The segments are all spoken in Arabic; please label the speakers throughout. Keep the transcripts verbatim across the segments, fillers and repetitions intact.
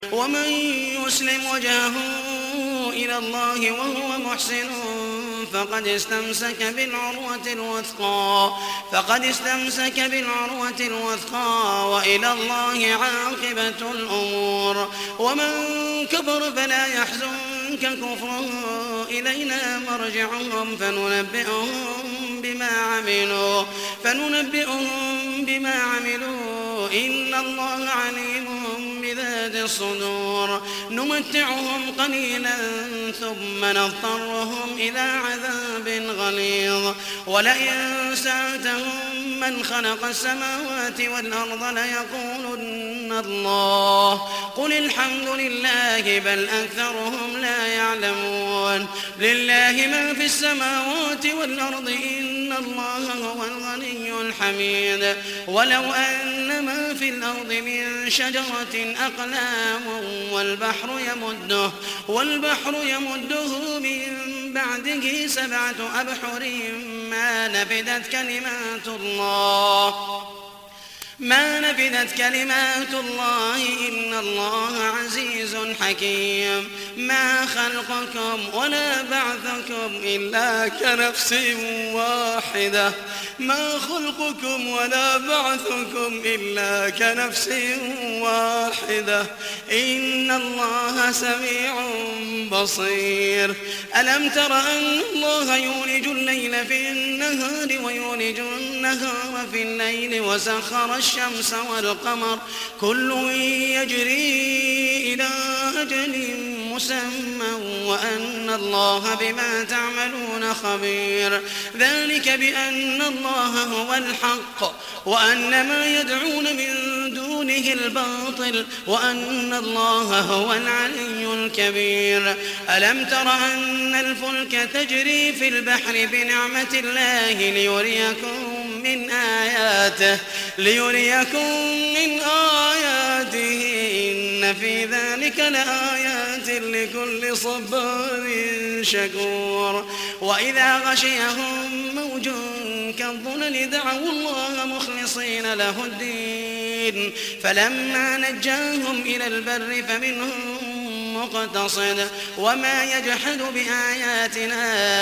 Speaker 1: ومن يسلم وجهه إلى الله وهو محسن فقد استمسك بالعروة الوثقى فقد استمسك بالعروة الوثقى وإلى الله عاقبة الأمور. ومن كفر فلا يحزنك كفره إلينا مرجعهم فننبئهم بما عملوا فننبئهم بما عملوا إن الله عليم بذات الصدور. نمتعهم قليلا ثم نضطرهم إلى عذاب غليظ. ولئن سألتهم من خلق السماوات والأرض ليقولن الله قل الحمد لله بل أكثرهم لا يعلمون. لله ما في السماوات والأرض إن الله هو الغني الحميد. ولو أن ما في الأرض من شجرة أقلام والبحر يمده والبحر يمده من بعده سبعة أبحر ما نفدت كلمات الله ما نفدت كلمات الله إن الله عزيز حكيم. ما خلقكم ولا بعثكم إلا كنفس واحدة ما خلقكم ولا بعثكم إلا كنفس واحدة إن الله سميع بصير. ألم تر أن الله يولج الليل في النهار ويولج النهار في الليل وسخر الشمس والقمر كل يجري إلى أجل مسمى وأن الله بما تعملون خبير. ذلك بأن الله هو الحق وأن ما يدعون من دونه الباطل وأن الله هو العلي الكبير. ألم تر أن الفلك تجري في البحر بنعمة الله ليريكم من آياته ليريكم من آياته إن في ذلك لآيات لكل صبار شكور. وإذا غشيهم موج كالظلل دعوا الله مخلصين له الدين فلما نجاهم إلى البر فمنهم مقتصد وما يجحد بآياتنا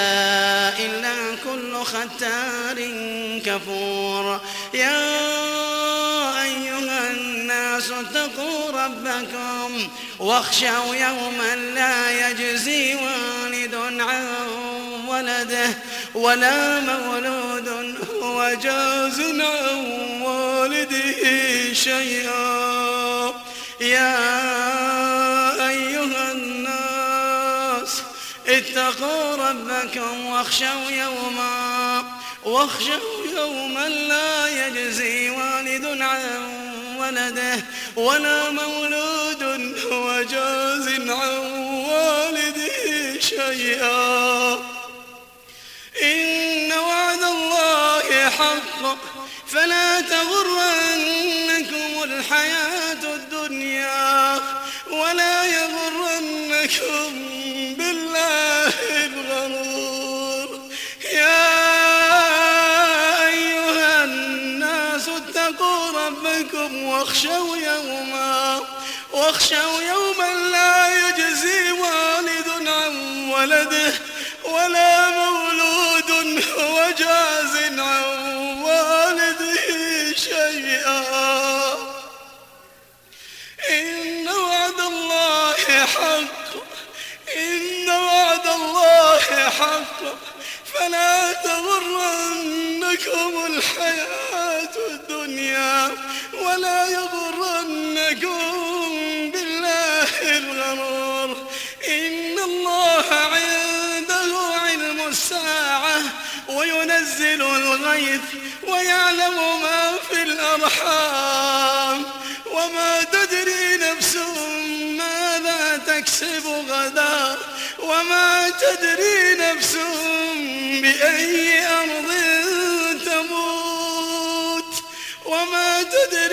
Speaker 1: إلا كل ختار كفور. يا أيها الناس اتقوا ربكم واخشوا يوما لا يجزي والد عن ولده ولا مولود هو جاز عن والده شيئا. يا أيها الناس اتقوا ربكم واخشوا يوما واخشوا يوما لا يجزي والد عن ولده ولا مولود هو جاز عن والده شيئا. إن وعد الله حق فلا تغرنكم الحياة الدنيا ولا يغرنكم بالله الغرور. يا أيها الناس اتقوا ربكم واخشوا يوما واخشوا يوما لا يجزي والد عن ولده ولا مولود هو جاز عن والده شيئا. إن وعد الله حق إن وعد الله حق فلا تغرنكم الحياة الدنيا ولا يغرنكم بالله الغرور. إن الله عنده علم الساعة وينزل الغيث ويعلم ما في الأرحام وما تدري نفس ماذا تكسب غدا وما تدري نفس بأي أرض تموت وما تدري